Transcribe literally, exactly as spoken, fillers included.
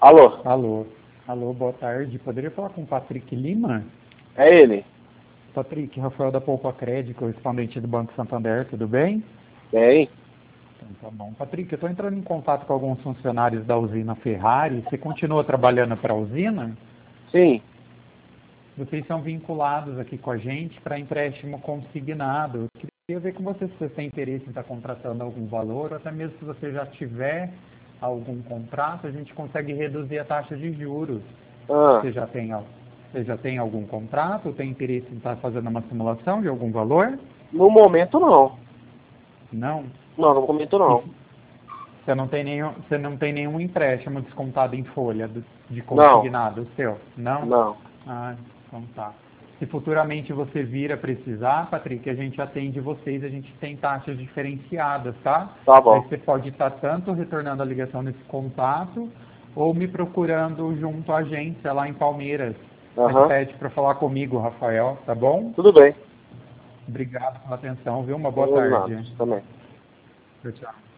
Alô? Alô. Alô, boa tarde. Poderia falar com o Patrick Lima? É ele? Patrick, Rafael da Poupa Crédito, correspondente do Banco Santander, tudo bem? Bem? Então tá bom. Patrick, eu estou entrando em contato com alguns funcionários da usina Ferrari. Você continua trabalhando para a usina? Sim. Vocês são vinculados aqui com a gente para empréstimo consignado. Eu queria ver com você se você tem interesse em estar contratando algum valor, ou até mesmo se você já tiver algum contrato, a gente consegue reduzir a taxa de juros. Ah, Você já tem, al- você já tem algum contrato? Ou tem interesse em estar fazendo uma simulação de algum valor? no momento não. Não? Não, no momento E não. se- você não tem nenhum, você não tem nenhum empréstimo descontado em folha do- de Não, consignado seu? Não? não. Ah, então tá. Se futuramente você vir a precisar, Patrick, a gente atende vocês, a gente tem taxas diferenciadas, tá? Tá Aí bom. você pode estar tanto retornando a ligação nesse contato, ou me procurando junto à agência lá em Palmeiras. Mas Aham. pede para falar comigo, Rafael, tá bom? Tudo bem. Obrigado pela atenção, viu? Uma boa Combinado. tarde. Também. Tchau, tchau.